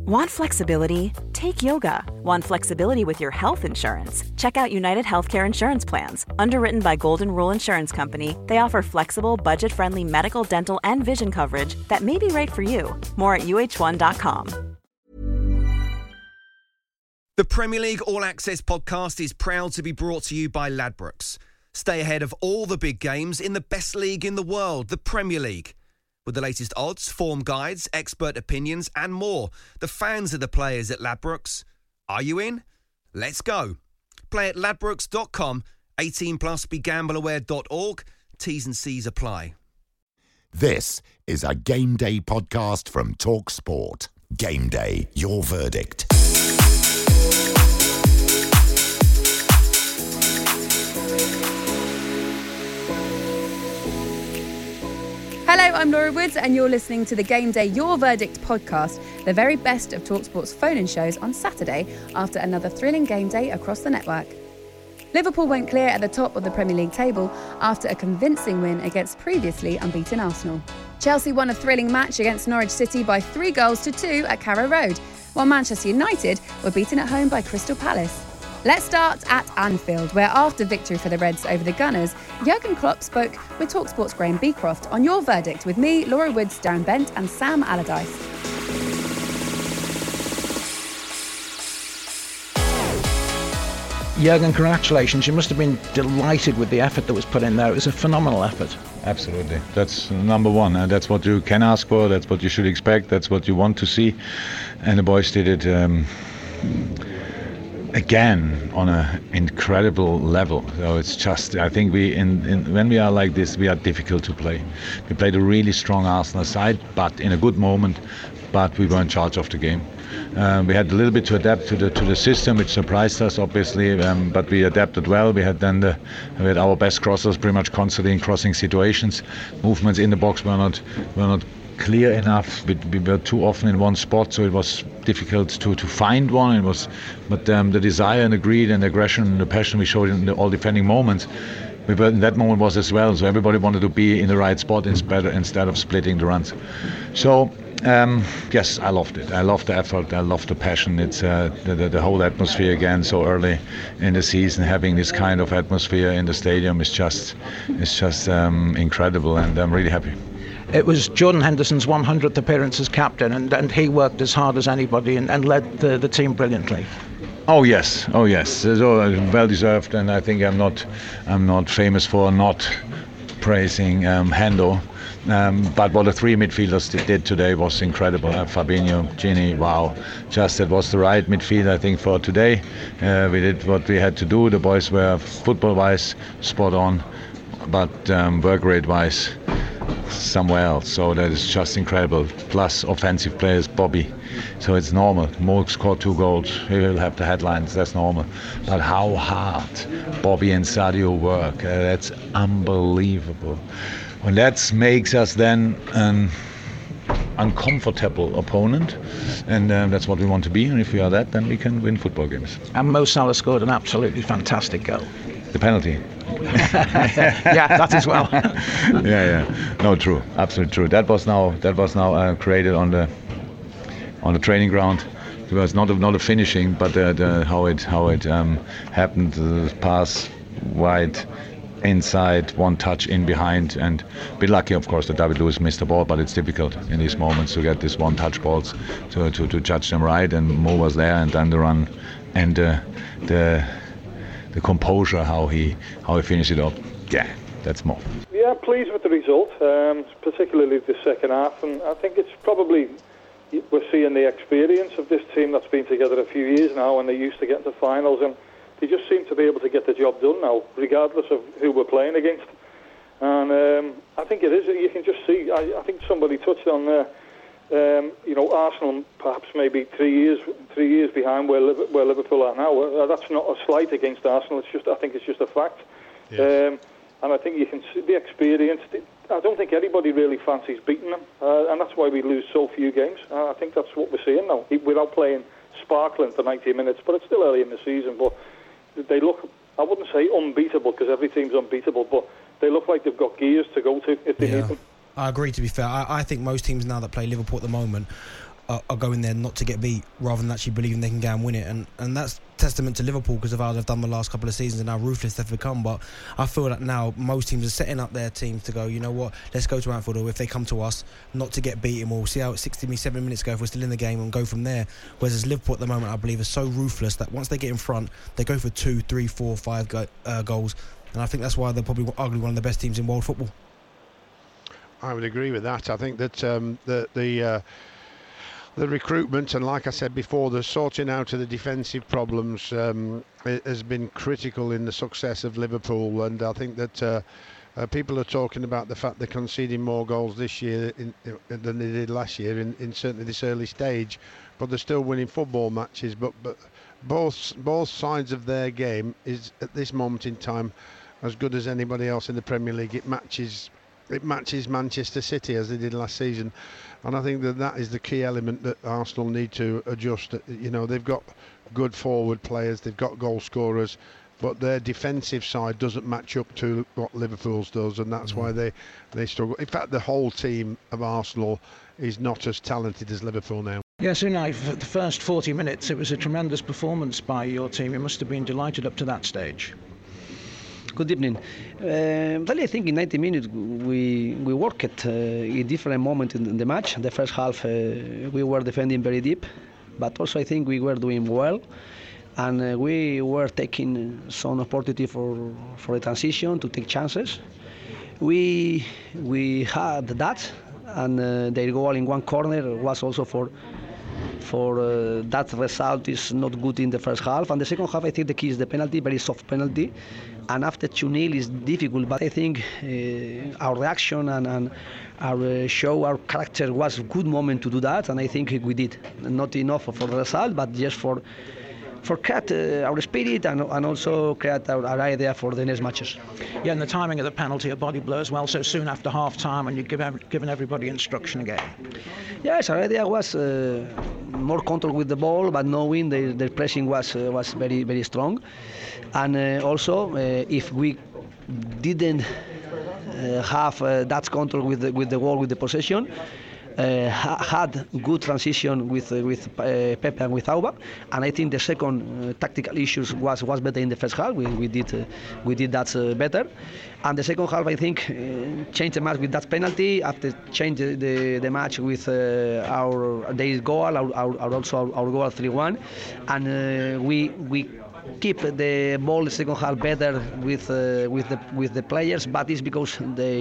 Want flexibility? Take yoga. Want flexibility with your health insurance? Check out United Healthcare Insurance Plans. Underwritten by Golden Rule Insurance Company, they offer flexible, budget-friendly medical, dental, and vision coverage that may be right for you. More at UH1.com. The Premier League All Access podcast is proud to be brought to you by Ladbrokes. Stay ahead of all the big games in the best league in the world, the Premier League. With the latest odds, form guides, expert opinions and more, the fans are the players at Ladbrokes. Are you in? Let's go. Play at ladbrokes.com, 18 plus, begambleaware.org. T's and C's apply. This is a Game Day podcast from Talk Sport. Game Day, your verdict. Hello, I'm Laura Woods and you're listening to the Game Day Your Verdict podcast, the very best of TalkSport's phone-in shows on Saturday after another thrilling game day across the network. Liverpool went clear at the top of the Premier League table after a convincing win against previously unbeaten Arsenal. Chelsea won a thrilling match against Norwich City by 3-2 at Carrow Road, while Manchester United were beaten at home by Crystal Palace. Let's start at Anfield, where after victory for the Reds over the Gunners, Jurgen Klopp spoke with TalkSport's Graham Beecroft on Your Verdict with me, Laura Woods, Darren Bent and Sam Allardyce. Jurgen, congratulations. You must have been delighted with the effort that was put in there. It was a phenomenal effort. Absolutely. That's number one. And that's what you can ask for. That's what you should expect. That's what you want to see. And the boys did it again on an incredible level. So it's just, I think when we are like this, we are difficult to play. We played a really strong Arsenal side, but in a good moment, but we were in charge of the game. We had a little bit to adapt to the system, which surprised us obviously, but we adapted well. We had our best crossers pretty much constantly in crossing situations. Movements in the box were not clear enough. We were too often in one spot, so it was difficult to find one. But the desire and the greed and the aggression and the passion we showed in all defending moments, we were in that moment was as well. So everybody wanted to be in the right spot instead of splitting the runs. So yes, I loved it. I loved the effort. I loved the passion. It's the whole atmosphere again so early in the season. Having this kind of atmosphere in the stadium is just incredible, and I'm really happy. It was Jordan Henderson's 100th appearance as captain, and he worked as hard as anybody and led the team brilliantly. Oh yes. So well deserved, and I think I'm not famous for not praising Hendo. But what the three midfielders did today was incredible. Fabinho, Gini, wow. Just it was the right midfield, I think, for today. We did what we had to do. The boys were football-wise spot on, but work rate-wise somewhere else. So that is just incredible. Plus offensive players, Bobby. So it's normal. Mo scored 2 goals. He will have the headlines. That's normal. But how hard Bobby and Sadio work. That's unbelievable. And that makes us then an uncomfortable opponent, and that's what we want to be. And if we are that, then we can win football games. And Mo Salah scored an absolutely fantastic goal. The penalty. Yeah, that as well. Yeah. No, true. Absolutely true. That was now created on the training ground. It was not a finishing, but how it happened. The pass wide. Inside, one touch in behind, and a bit lucky, of course, that David Luiz missed the ball, but it's difficult in these moments to get these one-touch balls to judge them right, and Mo was there, and then the run and the composure, how he finished it up. Yeah, that's Mo. Yeah, pleased with the result, particularly the second half, and I think it's probably we're seeing the experience of this team that's been together a few years now, and they're used to getting to finals, and they just seem to be able to get the job done now, regardless of who we're playing against. And I think it is. You can just see. I think somebody touched on Arsenal perhaps maybe 3 years behind where Liverpool are now. That's not a slight against Arsenal. I think it's just a fact. Yes. And I think you can see the experience. I don't think anybody really fancies beating them, and that's why we lose so few games. I think that's what we're seeing now, without playing sparkling for 90 minutes. But it's still early in the season. But they look, I wouldn't say unbeatable, because every team's unbeatable, but they look like they've got gears to go to if they need them. I agree, to be fair. I think most teams now that play Liverpool at the moment are going there not to get beat rather than actually believing they can go and win it, and that's testament to Liverpool because of how they've done the last couple of seasons and how ruthless they've become. But I feel that now most teams are setting up their teams to go, you know what, let's go to Anfield, or if they come to us, not to get beaten, we'll see how 67 minutes go if we're still in the game and go from there. Whereas Liverpool at the moment, I believe, are so ruthless that once they get in front, they go for 2, 3, 4, 5 goals, and I think that's why they're probably arguably one of the best teams in world football. I would agree with that. I think that the recruitment, and like I said before, the sorting out of the defensive problems has been critical in the success of Liverpool. And I think that people are talking about the fact they're conceding more goals this year than they did last year in certainly this early stage, but they're still winning football matches. But both sides of their game is at this moment in time as good as anybody else in the Premier League. It matches Manchester City as they did last season. And I think that is the key element that Arsenal need to adjust. You know, they've got good forward players, they've got goal scorers, but their defensive side doesn't match up to what Liverpool's does, and that's why they struggle. In fact, the whole team of Arsenal is not as talented as Liverpool now. Yes, Unai, for the first 40 minutes, it was a tremendous performance by your team. You must have been delighted up to that stage. Good evening. Really, I think in 90 minutes we worked at a different moment in the match. The first half we were defending very deep, but also I think we were doing well, and we were taking some opportunity for a transition to take chances. We had that, and their goal in one corner was also for that result is not good in the first half. And the second half, I think the key is the penalty, very soft penalty. And after 2-0 is difficult, but I think our reaction and our show, our character was a good moment to do that, and I think we did. Not enough for the result, but just for create our spirit and also create our idea for the next matches. Yeah, and the timing of the penalty, a body blow as well, so soon after half-time, and you've given everybody instruction again. Yes, our idea was more control with the ball, but knowing their pressing was very, very strong. And also, if we didn't have that control with the ball, with the possession, had good transition with Pepe and with Auba, and I think the second tactical issues was better in the first half. We did that better, and the second half I think changed the match with that penalty. After change the match with their goal, our goal 3-1, and we keep the ball the second half better with the players, but it's because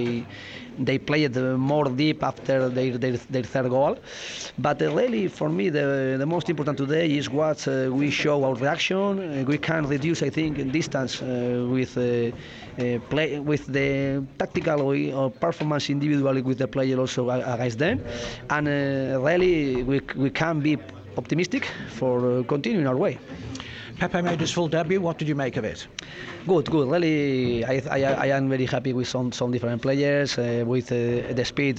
they played more deep after their third goal. But really, for me, the most important today is what we show our reaction. We can reduce, I think, distance with play with the tactical or performance individually with the player also against them, and really we can be optimistic for continuing our way. Pepe made his full debut. What did you make of it? Good. Really, I am very happy with some different players, with the speed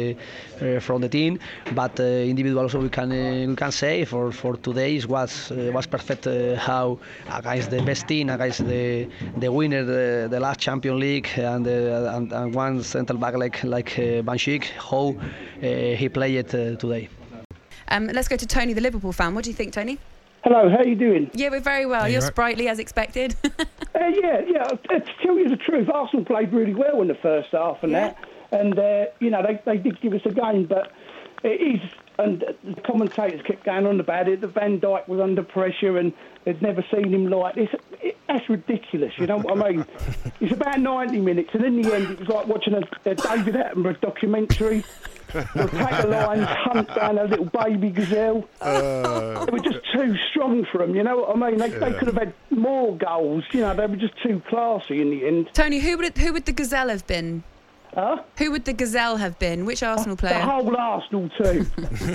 from the team. But individual also we can say for today was perfect. How against the best team, against the winner, the last Champions League, and one central back like Van Dijk, how he played today. Let's go to Tony, the Liverpool fan. What do you think, Tony? Hello, how are you doing? Yeah, we're very well. You're right. Sprightly as expected. Yeah. To tell you the truth, Arsenal played really well in the first half and that. And, they did give us a game, but it is, and the commentators kept going on about it, that Van Dijk was under pressure and they'd never seen him like this. That's ridiculous, you know what I mean? It's about 90 minutes, and in the end it was like watching a David Attenborough documentary. We'll take the lions, hunt down a little baby gazelle. They were just too strong for them, you know what I mean? They could have had more goals, you know, they were just too classy in the end. Tony, who would the gazelle have been? Huh? Who would the gazelle have been? Which Arsenal player? The whole Arsenal team.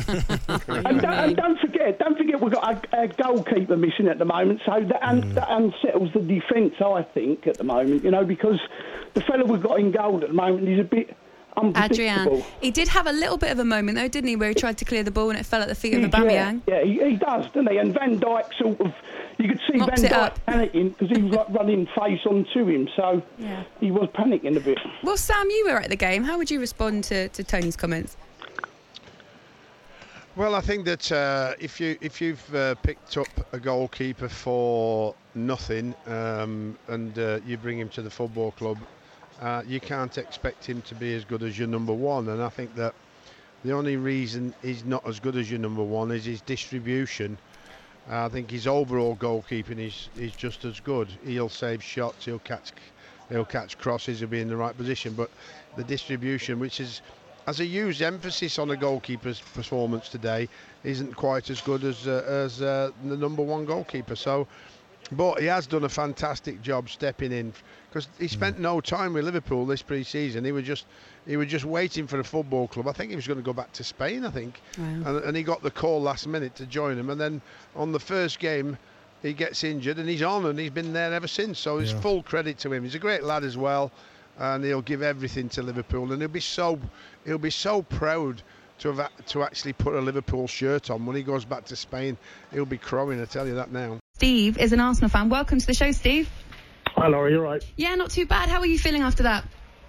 and don't forget we've got a goalkeeper missing at the moment, so that unsettles the defence, I think, at the moment, you know, because the fellow we've got in goal at the moment is a bit Adrian. He did have a little bit of a moment though, didn't he, where he tried to clear the ball and it fell at the feet of Aubameyang. Yeah, he does, doesn't he? And Van Dijk sort of, you could see Mops Van Dijk panicking because he was like running face onto him, so he was panicking a bit. Well, Sam, you were at the game. How would you respond to Tony's comments? Well, I think that if you've picked up a goalkeeper for nothing and you bring him to the football club, you can't expect him to be as good as your number one. And I think that the only reason he's not as good as your number one is his distribution. I think his overall goalkeeping is just as good. He'll save shots, he'll catch crosses, he'll be in the right position. But the distribution, which has a huge emphasis on a goalkeeper's performance today, isn't quite as good as the number one goalkeeper. So, but he has done a fantastic job stepping in, because he spent no time with Liverpool this pre-season. He was just waiting for a football club. I think he was going to go back to Spain, I think. Wow. And he got the call last minute to join him. And then on the first game, he gets injured and he's on, and he's been there ever since. So it's full credit to him. He's a great lad as well, and he'll give everything to Liverpool. And he'll be so proud to actually put a Liverpool shirt on when he goes back to Spain. He'll be crowing, I tell you that now. Steve is an Arsenal fan. Welcome to the show, Steve. Hi, Laurie, you all right? Yeah, not too bad. How are you feeling after that?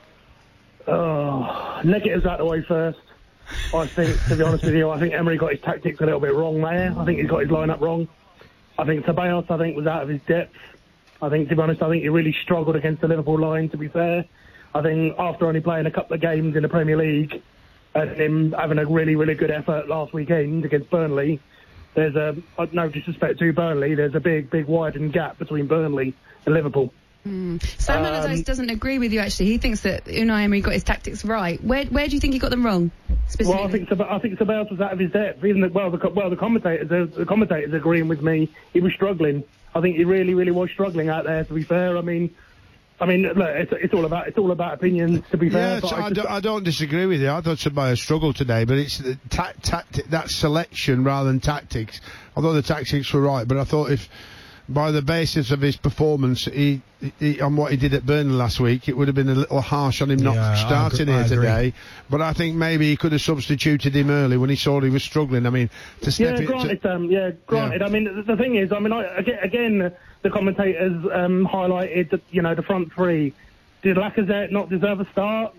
Negatives out the way first. I think, to be honest with you, I think Emery got his tactics a little bit wrong there. I think he's got his line-up wrong. I think Ceballos, was out of his depth. I think, to be honest, he really struggled against the Liverpool line, to be fair. I think after only playing a couple of games in the Premier League and him having a really, really good effort last weekend against Burnley, there's no disrespect to Burnley, there's a big widened gap between Burnley and Liverpool. Sam Allardyce doesn't agree with you, actually. He thinks that Unai Emery got his tactics right. Where do you think he got them wrong, specifically? Well, I think Ceballos was out of his depth. Even the commentators agreeing with me. He was struggling. I think he really, really was struggling out there, to be fair. I mean, look, it's all about opinions, to be fair. Yeah, I don't disagree with you. I thought Ceballos struggled today, but it's that selection rather than tactics. Although the tactics were right, but I thought if by the basis of his performance, he on what he did at Burnley last week, it would have been a little harsh on him not starting here today. But I think maybe he could have substituted him early when he saw he was struggling. I mean, to step granted. I mean, the thing is, again, the commentators highlighted that, the front three. Did Lacazette not deserve a start?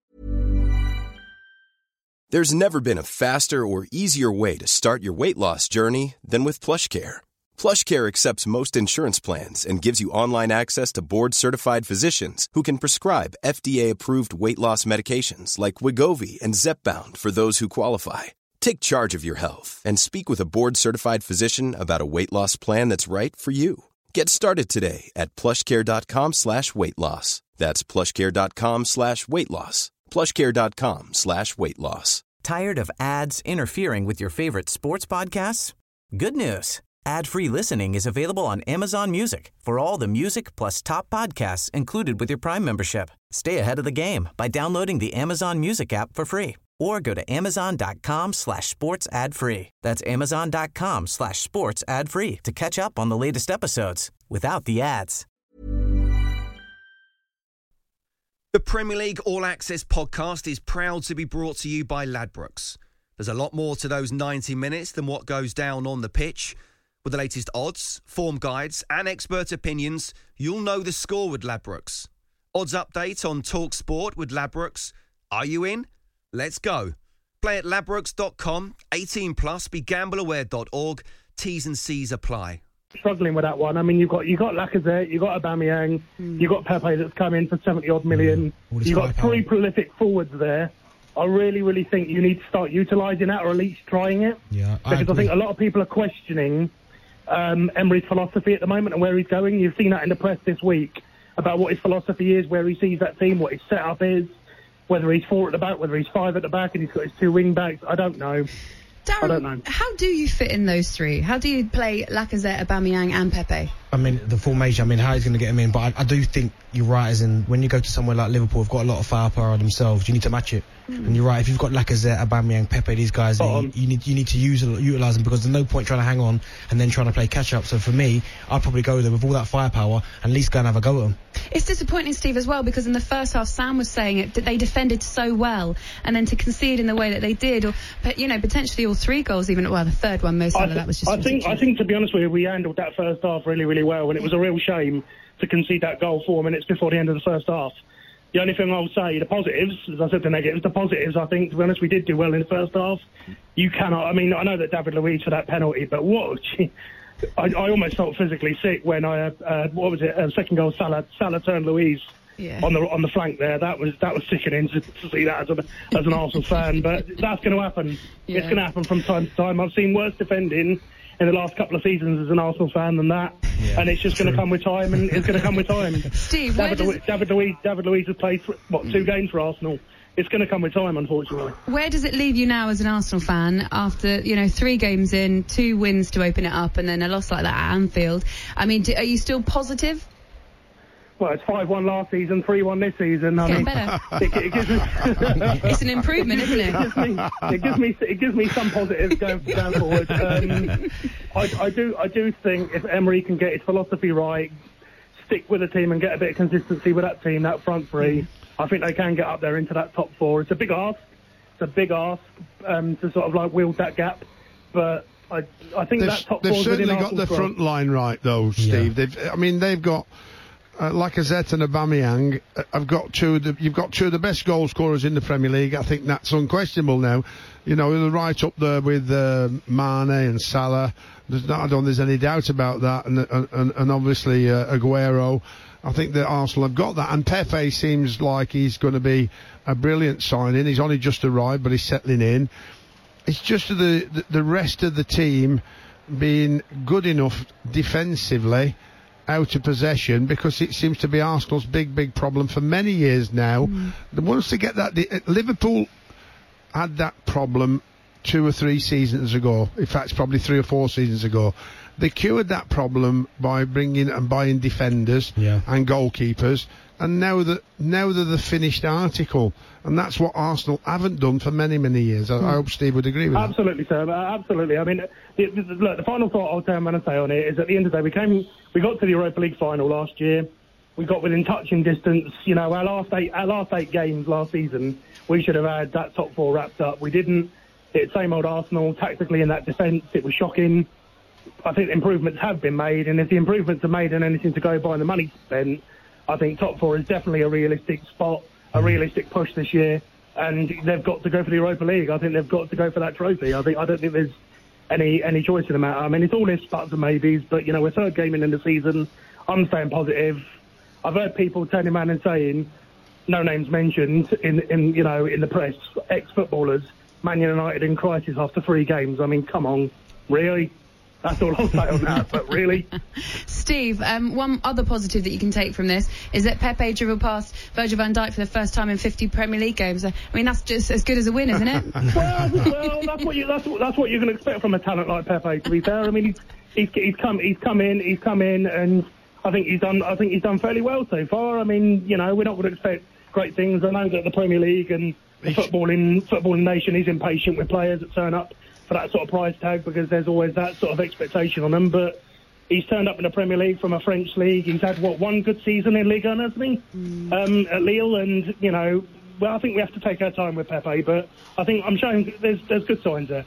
There's never been a faster or easier way to start your weight loss journey than with PlushCare. PlushCare accepts most insurance plans and gives you online access to board-certified physicians who can prescribe FDA-approved weight loss medications like Wegovy and Zepbound for those who qualify. Take charge of your health and speak with a board-certified physician about a weight loss plan that's right for you. Get started today at plushcare.com/weightloss. That's plushcare.com/weightloss. plushcare.com/weightloss. Tired of ads interfering with your favorite sports podcasts? Good news. Ad-free listening is available on Amazon Music for all the music plus top podcasts included with your Prime membership. Stay ahead of the game by downloading the Amazon Music app for free or go to amazon.com/sports ad-free. That's amazon.com/sports ad-free to catch up on the latest episodes without the ads. The Premier League All Access podcast is proud to be brought to you by Ladbrokes. There's a lot more to those 90 minutes than what goes down on the pitch. With the latest odds, form guides and expert opinions, you'll know the score with Ladbrokes. Odds update on TalkSport with Ladbrokes. Are you in? Let's go. Play at ladbrokes.com, 18 plus, begambleaware.org. T's and C's apply. Struggling with that one. I mean, you've got Lacazette, you've got Aubameyang, you've got Pepe that's come in for 70-odd million. You've got three prolific forwards there. I really, really think you need to start utilising that, or at least trying it. Yeah, because I think a lot of people are questioning Emery's philosophy at the moment and where he's going. You've seen that in the press this week about what his philosophy is, where he sees that team, what his setup is, whether he's 4 at the back, whether he's 5 at the back, and he's got his 2 wing backs. I don't know. Darren, I don't know. How do you fit in those three? How do you play Lacazette, Aubameyang and Pepe? I mean, the formation, how he's going to get him in, but I do think you're right, as in when you go to somewhere like Liverpool, they've got a lot of firepower themselves, you need to match it. And you're right, if you've got Lacazette, Aubameyang, Pepe, these guys, you need to utilise them, because there's no point trying to hang on and then trying to play catch-up. So for me, I'd probably go there with all that firepower and at least go and have a go at them. It's disappointing, Steve, as well, because in the first half, Sam was saying it, that they defended so well, and then to concede in the way that they did, or potentially all 3 goals, even, well, the third one, most of that was just I think, to be honest with you, we handled that first half really, really well, and it was a real shame to concede that goal 4 minutes before the end of the first half. The only thing I'll say, the positives, as I said the negatives, the positives, I think, to be honest, we did do well in the first half. You cannot, I mean, I know that David Luiz for that penalty, but I almost felt physically sick when second goal, Salah turned Luiz on the flank there. That was sickening to see that as an Arsenal fan, but that's going to happen. Yeah. It's going to happen from time to time. I've seen worse defending in the last couple of seasons as an Arsenal fan than that, and it's just going to come with time, and it's going to come with time. Steve, David Luiz has played 2 games for Arsenal. It's going to come with time, unfortunately. Where does it leave you now as an Arsenal fan after 3 games in, 2 wins to open it up, and then a loss like that at Anfield? I mean, are you still positive? Well, it's 5-1 last season, 3-1 this season. It's getting better. It gives me it's an improvement, isn't it? It gives me some positives going forward. I do think if Emery can get his philosophy right, stick with the team and get a bit of consistency with that team, that front three, I think they can get up there into that top 4. It's a big ask. To sort of like wield that gap, but I think that top 4. They've certainly got the front line right, though, Steve. Yeah. They've got. Lacazette and Aubameyang have got you've got 2 of the best goal scorers in the Premier League. I think that's unquestionable now. They're right up there with Mane and Salah. I don't think there's any doubt about that. And obviously Aguero. I think that Arsenal have got that. And Pepe seems like he's going to be a brilliant signing. He's only just arrived, but he's settling in. It's just the rest of the team being good enough defensively, out of possession, because it seems to be Arsenal's big problem for many years now. Once they get that, Liverpool had that problem 2 or 3 seasons ago. In fact, it's probably 3 or 4 seasons ago. They cured that problem by bringing and buying defenders and goalkeepers, and now they're the finished article, and that's what Arsenal haven't done for many years. I hope Steve would agree with that. Absolutely, sir. Absolutely. I mean, look, the final thought I'll turn around and say on it is, at the end of the day, we got to the Europa League final last year. We got within touching distance. Our last 8 games last season, we should have had that top 4 wrapped up. We didn't. It's same old Arsenal tactically in that defence. It was shocking. I think improvements have been made, and if the improvements are made and anything to go by and the money spent, I think top 4 is definitely a realistic spot, a realistic push this year, and they've got to go for the Europa League. I think they've got to go for that trophy. I don't think there's any choice in the matter. I mean, it's all ifs, buts and maybes, but we're 3rd game in the season. I'm staying positive. I've heard people turning around and saying, no names mentioned in the press, ex-footballers, Man United in crisis after 3 games. I mean, come on, really? That's all I'll say on that, but really. Steve, one other positive that you can take from this is that Pepe dribbled past Virgil van Dijk for the first time in 50 Premier League games. I mean, that's just as good as a win, isn't it? well, that's what you're going to expect from a talent like Pepe, to be fair. I mean, he's come in, and I think he's done fairly well so far. I mean, we're not going to expect great things. I know that the Premier League and the footballing nation is impatient with players that turn up for that sort of price tag, because there's always that sort of expectation on them. But he's turned up in the Premier League from a French league. He's had, 1 good season in Ligue 1, hasn't he? At Lille, and, I think we have to take our time with Pepe, but I think I'm showing there's good signs there.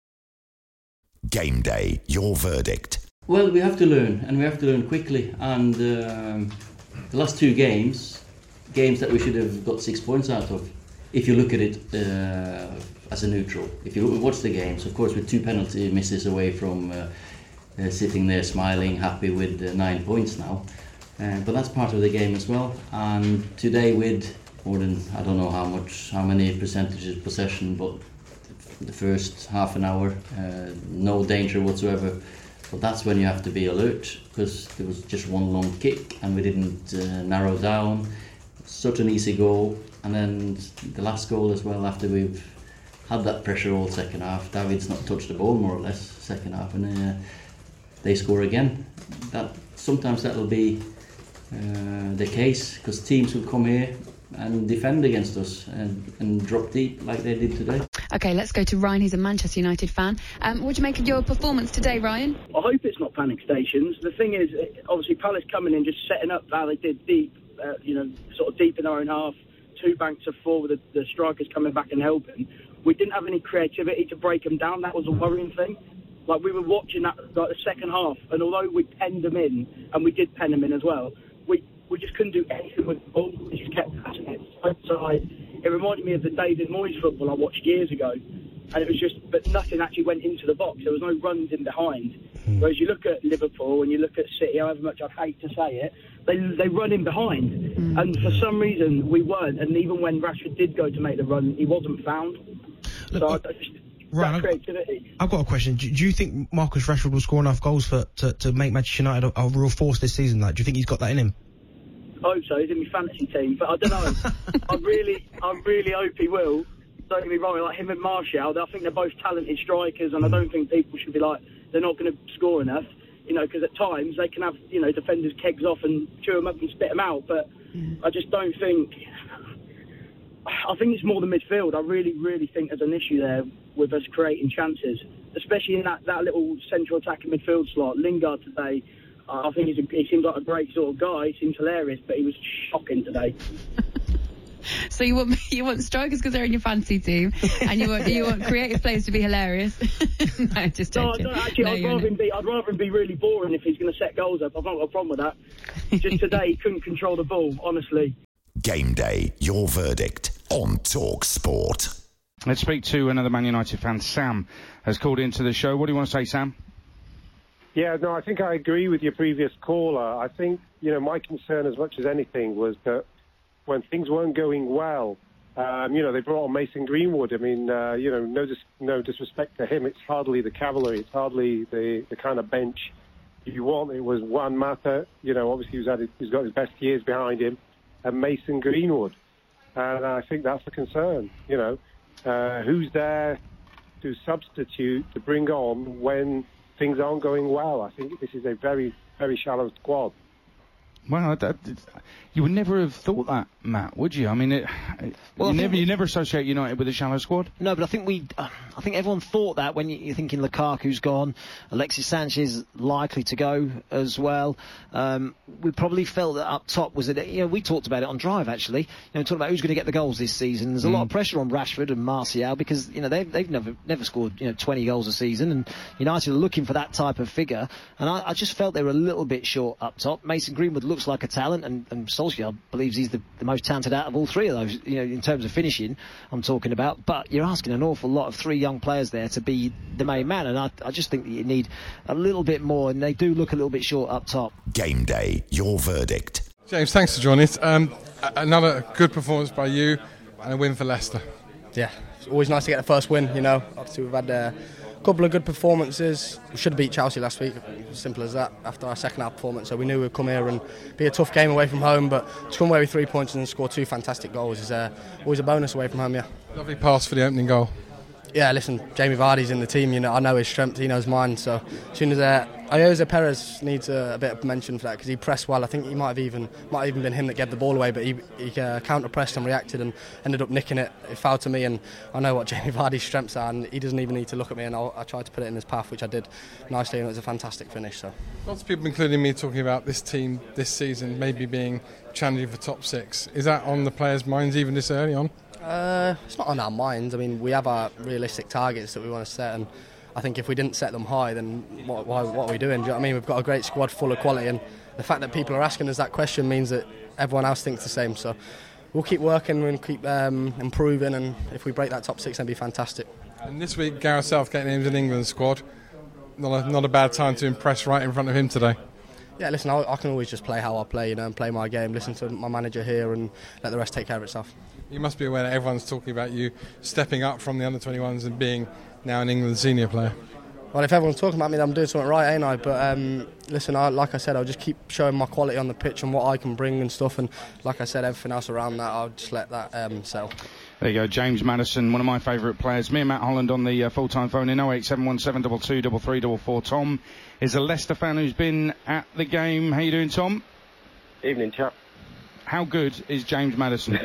Game day, your verdict. Well, we have to learn, and we have to learn quickly. And the last 2 games that we should have got 6 points out of, if you look at it as a neutral. If you watch the games, of course, with 2 penalty misses away from sitting there smiling, happy with 9 points now. But that's part of the game as well. And today, with more than, I don't know how many percentages possession, but the first half an hour, no danger whatsoever. But that's when you have to be alert, because there was just 1 long kick and we didn't narrow down. Such an easy goal. And then the last goal as well, after we've had that pressure all second half. David's not touched the ball more or less second half, and they score again. Sometimes that'll be the case, because teams will come here and defend against us and drop deep like they did today. OK, let's go to Ryan. He's a Manchester United fan. What do you make of your performance today, Ryan? I hope it's not panic stations. The thing is, obviously Palace coming in, just setting up how they did deep, sort of deep in our own half, 2 banks of 4 with the strikers coming back and helping. We didn't have any creativity to break them down. That was a worrying thing. Like, we were watching that, like, the second half, and although we penned them in, and we did pen them in as well, we just couldn't do anything with the ball. We just kept passing it outside. It reminded me of the David Moyes football I watched years ago. And it was just, but nothing actually went into the box. There was no runs in behind. Whereas you look at Liverpool and you look at City, however much I hate to say it, they run in behind. And for some reason, we weren't. And even when Rashford did go to make the run, he wasn't found. Look, Ryan, creativity. I've got a question. Do you think Marcus Rashford will score enough goals to make Manchester United a real force this season? Like, do you think he's got that in him? I hope so. He's in my fantasy team. But I don't know. I really hope he will. Don't get me wrong, like him and Martial, I think they're both talented strikers, and I don't think people should be like, they're not going to score enough, because at times they can have, defenders kegs off and chew them up and spit them out, but I just don't think, I think it's more the midfield. I really, really think there's an issue there with us creating chances, especially in that little central attacking midfield slot. Lingard today, I think he seems like a great sort of guy, he seems hilarious, but he was shocking today. So you want strikers because they're in your fantasy team, and you want creative players to be hilarious. No, just joking. No, actually, I'd rather him be really boring if he's going to set goals up. I've not got a problem with that. Just today, he couldn't control the ball, honestly. Game Day, your verdict on Talk Sport. Let's speak to another Man United fan. Sam has called into the show. What do you want to say, Sam? Yeah, no, I think I agree with your previous caller. I think, my concern as much as anything was that when things weren't going well, they brought on Mason Greenwood. I mean, no disrespect to him. It's hardly the cavalry. It's hardly the kind of bench you want. It was Juan Mata, obviously he's got his best years behind him, and Mason Greenwood. And I think that's the concern, who's there to substitute, to bring on when things aren't going well. I think this is a very, very shallow squad. Well, you would never have thought that, Matt, would you? I mean, you never associate United with a shallow squad. No, but I think everyone thought that when you're thinking Lukaku's gone, Alexis Sanchez likely to go as well. We probably felt that up top was that we talked about it on Drive actually. Talking about who's going to get the goals this season. There's a lot of pressure on Rashford and Martial because they've never scored 20 goals a season, and United are looking for that type of figure. And I just felt they were a little bit short up top. Mason Greenwood looks like a talent, and Solskjaer believes he's the most talented out of all three of those, in terms of finishing I'm talking about. But you're asking an awful lot of three young players there to be the main man, and I just think that you need a little bit more, and they do look a little bit short up top. Game Day, your verdict. James, thanks for joining us. Another good performance by you and a win for Leicester. Yeah, it's always nice to get the first win, Obviously we've had a couple of good performances. We should have beat Chelsea last week, simple as that, after our second half performance. So we knew we'd come here and be a tough game away from home, but to come away with 3 points and score two fantastic goals is always a bonus away from home, yeah. Lovely pass for the opening goal. Yeah, listen, Jamie Vardy's in the team, I know his strength, he knows mine, so as soon as Ayoze Perez needs a bit of mention for that because he pressed well. I think he might have even been him that gave the ball away, but he counter-pressed and reacted and ended up nicking it. It fouled to me, and I know what Jamie Vardy's strengths are, and he doesn't even need to look at me, and I tried to put it in his path, which I did nicely, and it was a fantastic finish. So lots of people, including me, talking about this team this season maybe being challenging for top six. Is that on the players' minds even this early on? It's not on our minds. I mean, we have our realistic targets that we want to set, and I think if we didn't set them high, then what are we doing? Do you know what I mean? We've got a great squad full of quality, and the fact that people are asking us that question means that everyone else thinks the same. So we'll keep working and keep improving, and if we break that top six, that'd be fantastic. And this week, Gareth Southgate names an England squad. Not a bad time to impress right in front of him today. Yeah, listen, I can always just play how I play, and play my game, listen to my manager here, and let the rest take care of itself. You must be aware that everyone's talking about you stepping up from the under-21s and being now an England senior player. Well, if everyone's talking about me, then I'm doing something right, ain't I? But listen, like I said, I'll just keep showing my quality on the pitch and what I can bring and stuff. And like I said, everything else around that, I'll just let that settle. There you go, James Maddison, one of my favourite players. Me and Matt Holland on the full-time phone in 08717 22 3344. Tom is a Leicester fan who's been at the game. How you doing, Tom? Evening, chap. How good is James Maddison?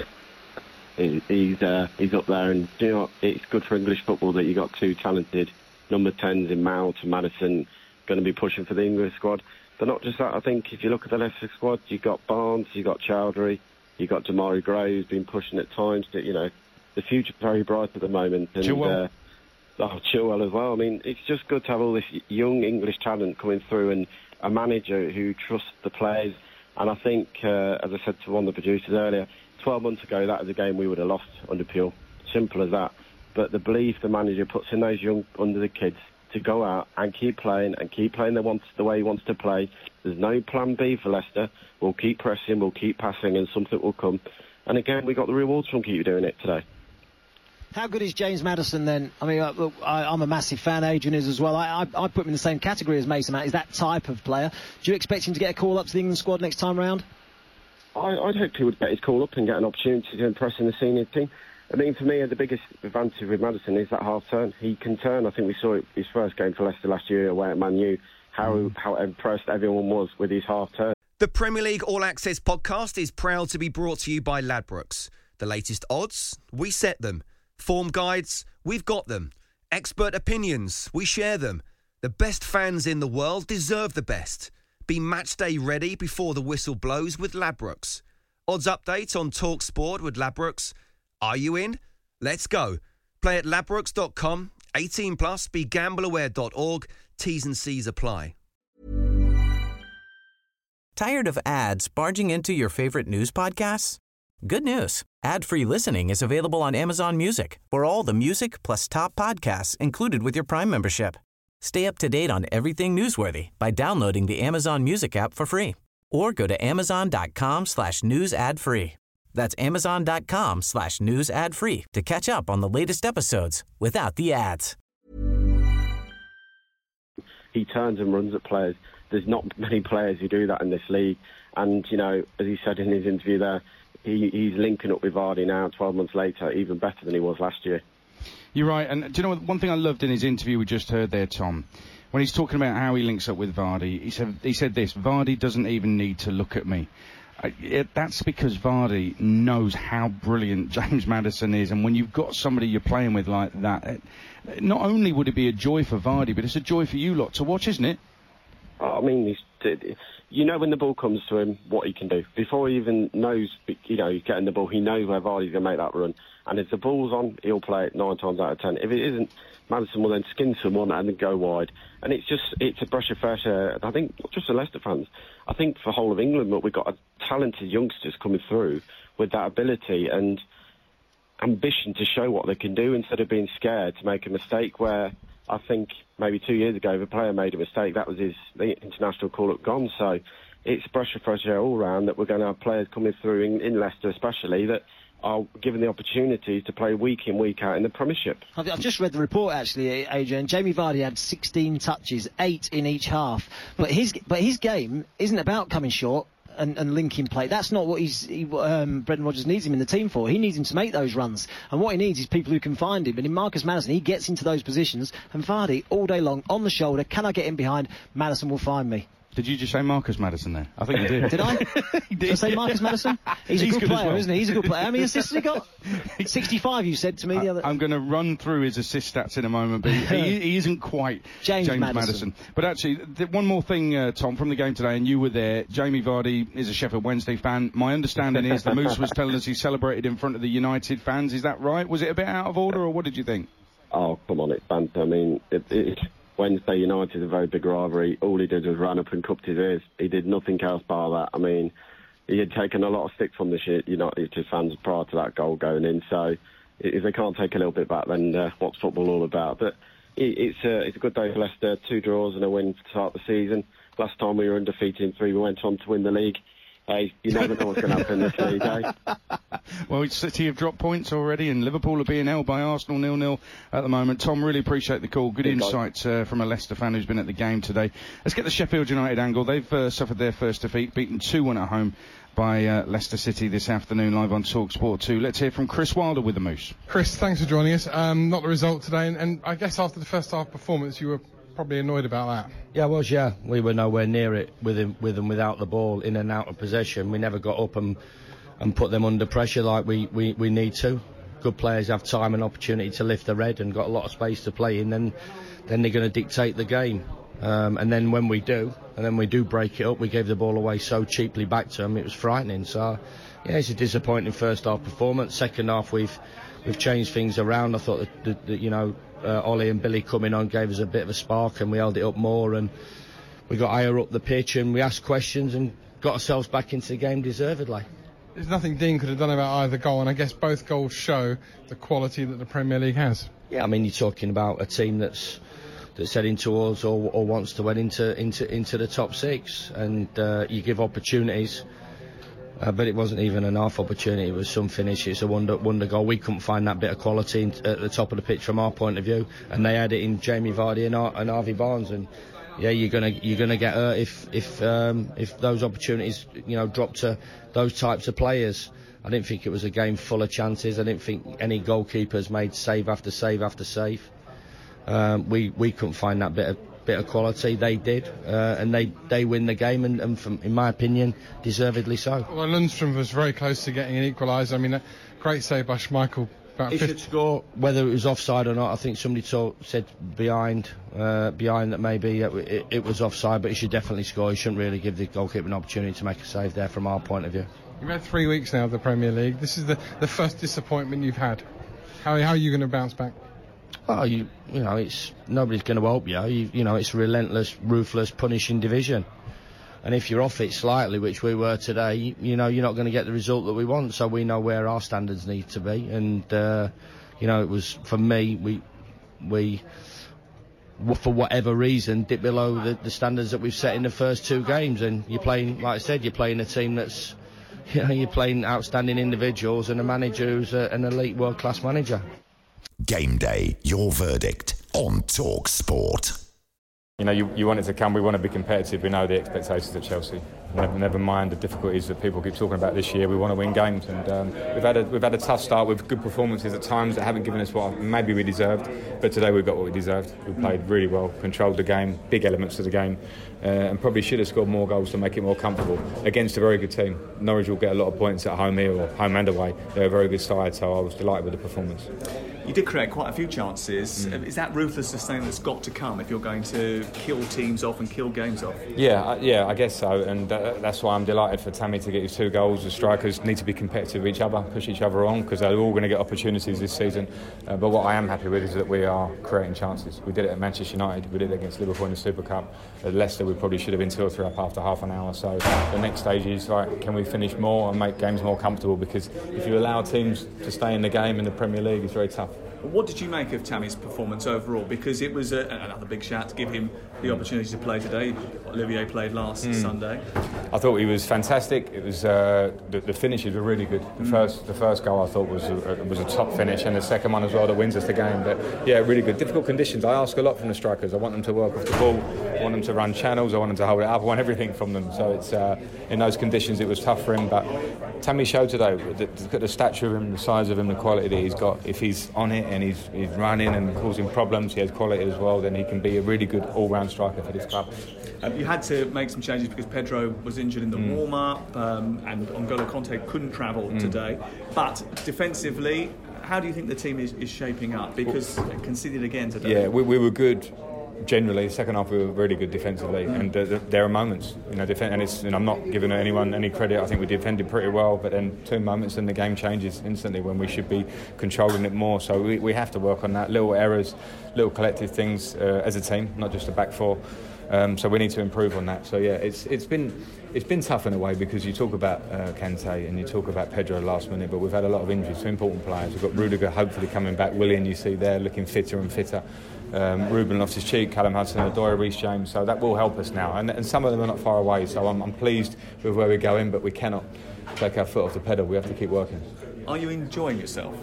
He's up there, and do you know what? It's good for English football that you got two talented number 10s in Mount and Maddison going to be pushing for the English squad. But not just that, I think if you look at the Leicester squad, you've got Barnes, you've got Chowdhury, you've got Damari Gray, who's been pushing at times. The future's very bright at the moment. And Chilwell. Chilwell as well. I mean, it's just good to have all this young English talent coming through, and a manager who trusts the players And I think, as I said to one of the producers earlier, 12 months ago, that was a game we would have lost under Puel. Simple as that. But the belief the manager puts in those young under the kids to go out and keep playing the way he wants to play. There's no plan B for Leicester. We'll keep pressing, we'll keep passing, and something will come. And again, we got the rewards from keep doing it today. How good is James Maddison then? I mean, look, I'm a massive fan, Adrian is as well. I put him in the same category as Mason Mount. Is that type of player? Do you expect him to get a call up to the England squad next time round? I'd hope he would get his call up and get an opportunity to impress in the senior team. I mean, for me, the biggest advantage with Maddison is that half turn. He can turn. I think we saw it his first game for Leicester last year away at Man U, how impressed everyone was with his half turn. The Premier League All Access podcast is proud to be brought to you by Ladbrokes. The latest odds, we set them. Form guides, we've got them. Expert opinions, we share them. The best fans in the world deserve the best. Be match day ready before the whistle blows with Ladbrokes. Odds update on Talk Sport with Ladbrokes. Are you in? Let's go. Play at ladbrokes.com. 18 plus. BeGambleAware.org. T's and C's apply. Tired of ads barging into your favorite news podcasts? Good news. Ad-free listening is available on Amazon Music for all the music plus top podcasts included with your Prime membership. Stay up to date on everything newsworthy by downloading the Amazon Music app for free or go to amazon.com/news ad free. That's amazon.com/news ad free to catch up on the latest episodes without the ads. He turns and runs at players. There's not many players who do that in this league. And, you know, as he said in his interview there, he's linking up with Vardy now 12 months later, even better than he was last year. You're right. And do you know what, one thing I loved in his interview we just heard there, Tom? When he's talking about how he links up with Vardy, he said this: Vardy doesn't even need to look at me. That's because Vardy knows how brilliant James Maddison is, and when you've got somebody you're playing with like that, not only would it be a joy for Vardy, but it's a joy for you lot to watch, isn't it? I mean, you know when the ball comes to him, what he can do. Before he even knows, you know, he's getting the ball, he knows where Vardy's going to make that run. And if the ball's on, he'll play it 9 times out of 10. If it isn't, Maddison will then skin someone and then go wide. And it's a breath of fresh air. I think, not just the Leicester fans, I think for the whole of England, but we've got talented youngsters coming through with that ability and ambition to show what they can do instead of being scared to make a mistake where I think maybe 2 years ago, if a player made a mistake, that was the international call-up gone. So it's a breath of fresh air all round that we're going to have players coming through in Leicester especially that are given the opportunities to play week in, week out in the Premiership. I've just read the report, actually, Adrian. Jamie Vardy had 16 touches, 8 in each half. But his game isn't about coming short and linking play. That's not what Brendan Rodgers needs him in the team for. He needs him to make those runs. And what he needs is people who can find him. And in Marcus Maddison, he gets into those positions. And Vardy, all day long, on the shoulder, can I get in behind? Maddison will find me. Did you just say Marcus Maddison there? I think you did. Did I? Did I say Marcus Maddison? He's a good player, well, isn't he? He's a good player. How many assists has he got? 65, you said to me the other... I'm going to run through his assist stats in a moment, but he isn't quite James Maddison. But actually, one more thing, Tom, from the game today, and you were there. Jamie Vardy is a Sheffield Wednesday fan. My understanding is the Moose was telling us he celebrated in front of the United fans. Is that right? Was it a bit out of order, or what did you think? Oh, come on, it's banter. I mean, Wednesday United is a very big rivalry. All he did was run up and cupped his ears. He did nothing else bar that. I mean, he had taken a lot of stick from the United fans prior to that goal going in. So if they can't take a little bit back, then what's football all about? But it's a good day for Leicester. 2 draws and a win to start the season. Last time we were undefeated in 3, we went on to win the league. Hey, you never know what's going to happen in this league, eh? Well, City have dropped points already, and Liverpool are being held by Arsenal 0-0 at the moment. Tom, really appreciate the call. Good insight from a Leicester fan who's been at the game today. Let's get the Sheffield United angle. They've suffered their first defeat, beaten 2-1 at home by Leicester City this afternoon, live on Talk Sport 2. Let's hear from Chris Wilder with the Moose. Chris, thanks for joining us. Not the result today, and I guess after the first half performance, you were probably annoyed about that. Yeah, I was, yeah. We were nowhere near it with them without the ball, in and out of possession. We never got up and put them under pressure like we need to. Good players have time and opportunity to lift their head and got a lot of space to play in, then they're going to dictate the game. And then when we do, break it up, we gave the ball away so cheaply back to them, it was frightening. So, yeah, it's a disappointing first half performance. Second half, we've changed things around. I thought that Ollie and Billy coming on gave us a bit of a spark, and we held it up more, and we got higher up the pitch, and we asked questions, and got ourselves back into the game deservedly. There's nothing Dean could have done about either goal, and I guess both goals show the quality that the Premier League has. Yeah, I mean, you're talking about a team that's heading towards or wants to win into the top 6, and you give opportunities, but it wasn't even an half opportunity. It was some finish. It's a wonder goal. We couldn't find that bit of quality at the top of the pitch from our point of view, and they had it in Jamie Vardy and Harvey Barnes. And yeah, you're gonna get hurt if those opportunities drop to those types of players. I didn't think it was a game full of chances. I didn't think any goalkeepers made save after save after save. We couldn't find that bit of quality. They did, and they win the game, and from, in my opinion, deservedly so. Well, Lundstrom was very close to getting an equaliser. I mean, a great save by Schmeichel. He should score, whether it was offside or not. I think somebody said behind that maybe it was offside, but he should definitely score. He shouldn't really give the goalkeeper an opportunity to make a save there from our point of view. You've had 3 weeks now of the Premier League. This is the first disappointment you've had. How are you going to bounce back? Well, it's nobody's going to help you. It's a relentless, ruthless, punishing division. And if you're off it slightly, which we were today, you're not going to get the result that we want. So we know where our standards need to be. And it was, for me, we for whatever reason dipped below the standards that we've set in the first 2 games. And you're playing, like I said, you're playing a team that's, you're playing outstanding individuals and a manager who's an elite world-class manager. Game Day, your verdict on Talk Sport. You want it to come. We want to be competitive. We know the expectations at Chelsea. Never mind the difficulties that people keep talking about this year. We want to win games, and we've had a tough start with good performances at times that haven't given us what maybe we deserved. But today we got what we deserved. We played really well, controlled the game, big elements of the game, and probably should have scored more goals to make it more comfortable against a very good team. Norwich will get a lot of points at home here or home and away. They're a very good side, so I was delighted with the performance. You did create quite a few chances. Is that ruthlessness thing that's got to come if you're going to kill teams off and kill games off? Yeah, I guess so, and that's why I'm delighted for Tammy to get his 2 goals. The strikers need to be competitive with each other, push each other on, because they're all going to get opportunities this season. But what I am happy with is that we are creating chances. We did it at Manchester United, we did it against Liverpool in the Super Cup. At Leicester we probably should have been 2 or 3 up after half an hour. So the next stage is, can we finish more and make games more comfortable? Because if you allow teams to stay in the game in the Premier League, it's very tough. What did you make of Tammy's performance overall? Because it was another big shout to give him the opportunity to play today. Olivier played last Sunday. I thought he was fantastic. It was the finishes were really good. The first goal I thought was a top finish, and the second one as well that wins us the game. But yeah, really good. Difficult conditions. I ask a lot from the strikers. I want them to work off the ball. I want them to run channels. I want them to hold it up. I want everything from them. So it's in those conditions it was tough for him. But Tammy showed today. Look at the stature of him, the size of him, the quality that he's got. If he's on it and he's running and causing problems, he has quality as well, then he can be a really good all-round striker for this club. You had to make some changes because Pedro was injured in the warm-up and N'Golo Kanté couldn't travel today. But defensively, how do you think the team is shaping up? Because conceded again today. Yeah, we were good. Generally, the second half we were really good defensively, and there are moments, and I'm not giving anyone any credit. I think we defended pretty well, but then 2 moments and the game changes instantly when we should be controlling it more. So we have to work on that. Little errors, little collective things as a team, not just a back 4. So we need to improve on that. So yeah, it's been tough in a way because you talk about Kanté and you talk about Pedro last minute, but we've had a lot of injuries to important players. We've got Rudiger hopefully coming back. Willian, you see there, looking fitter and fitter. Ruben Loftus-Cheek, Callum Hudson-Odoi, Reece James, so that will help us now, and some of them are not far away, so I'm pleased with where we're going, but we cannot take our foot off the pedal. We have to keep working. Are you enjoying yourself?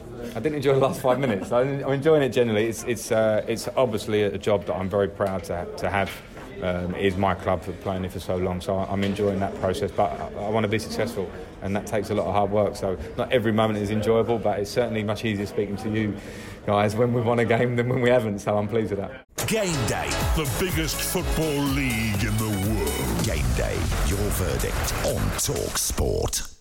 I didn't enjoy the last 5 minutes. I'm enjoying it generally. It's obviously a job that I'm very proud to have. It is my club for playing it for so long, so I'm enjoying that process, but I want to be successful, and that takes a lot of hard work, so not every moment is enjoyable, but it's certainly much easier speaking to you guys when we've won a game than when we haven't, so I'm pleased with that. Game Day, the biggest football league in the world. Game Day, your verdict on Talk Sport.